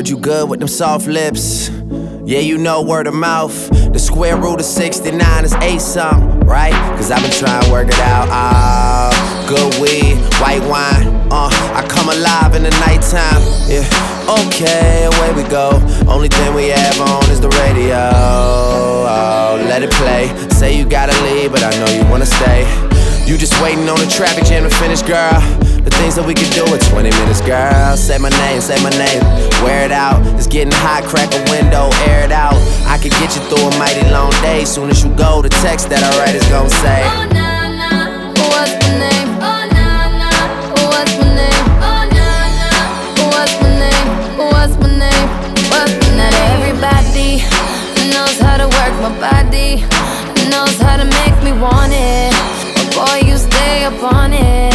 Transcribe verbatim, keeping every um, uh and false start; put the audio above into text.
you good with them soft lips. Yeah, you know word of mouth. The square root of sixty-nine is eight something, right? Cause I've been trying to work it out. Ah, good weed, white wine. Uh, I come alive in the nighttime. Yeah, okay, away we go. Only thing we have on is the radio. Oh, let it play. Say you gotta leave, but I know you wanna stay. You just waiting on the traffic jam to finish, girl. The things that we could do in twenty minutes, girl. Say my name, say my name, wear it out. It's getting hot, crack a window, air it out. I could get you through a mighty long day. Soon as you go, the text that I write is gon' say, oh nah nah, what's my name? Oh nah nah, what's my name? Oh nah nah, what's my name? What's my name? What's my name? Not everybody knows how to work my body, knows how to make me want it. But boy, you stay up on it.